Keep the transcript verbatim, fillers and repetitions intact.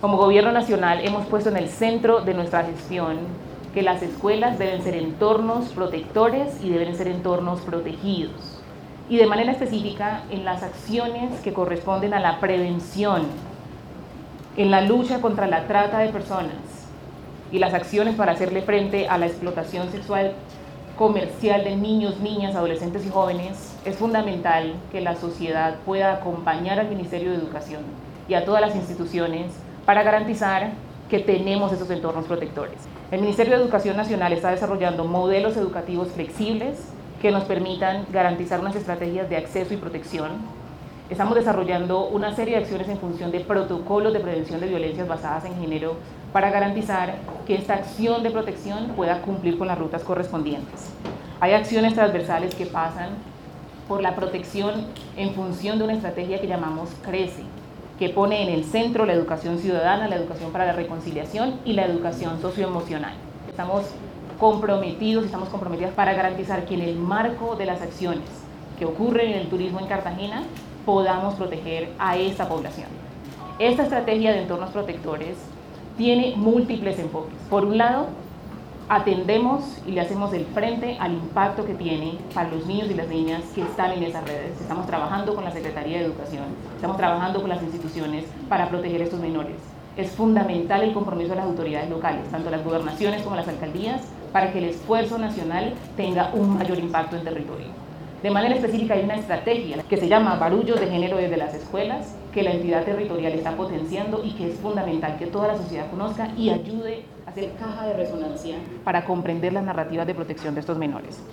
Como Gobierno Nacional hemos puesto en el centro de nuestra gestión que las escuelas deben ser entornos protectores y deben ser entornos protegidos. Y de manera específica en las acciones que corresponden a la prevención, en la lucha contra la trata de personas y las acciones para hacerle frente a la explotación sexual comercial de niños, niñas, adolescentes y jóvenes, es fundamental que la sociedad pueda acompañar al Ministerio de Educación y a todas las instituciones para garantizar que tenemos esos entornos protectores. El Ministerio de Educación Nacional está desarrollando modelos educativos flexibles que nos permitan garantizar unas estrategias de acceso y protección. Estamos desarrollando una serie de acciones en función de protocolos de prevención de violencias basadas en género para garantizar que esta acción de protección pueda cumplir con las rutas correspondientes. Hay acciones transversales que pasan por la protección en función de una estrategia que llamamos CRECE, que pone en el centro la educación ciudadana, la educación para la reconciliación y la educación socioemocional. Estamos comprometidos, estamos comprometidas para garantizar que en el marco de las acciones que ocurren en el turismo en Cartagena podamos proteger a esta población. Esta estrategia de entornos protectores tiene múltiples enfoques. Por un lado, atendemos y le hacemos el frente al impacto que tiene para los niños y las niñas que están en esas redes. Estamos trabajando con la Secretaría de Educación, estamos trabajando con las instituciones para proteger a estos menores. Es fundamental el compromiso de las autoridades locales, tanto las gobernaciones como las alcaldías, para que el esfuerzo nacional tenga un mayor impacto en territorio. De manera específica hay una estrategia que se llama Barullos de Género desde las escuelas, que la entidad territorial está potenciando y que es fundamental que toda la sociedad conozca y ayude a hacer caja de resonancia para comprender las narrativas de protección de estos menores.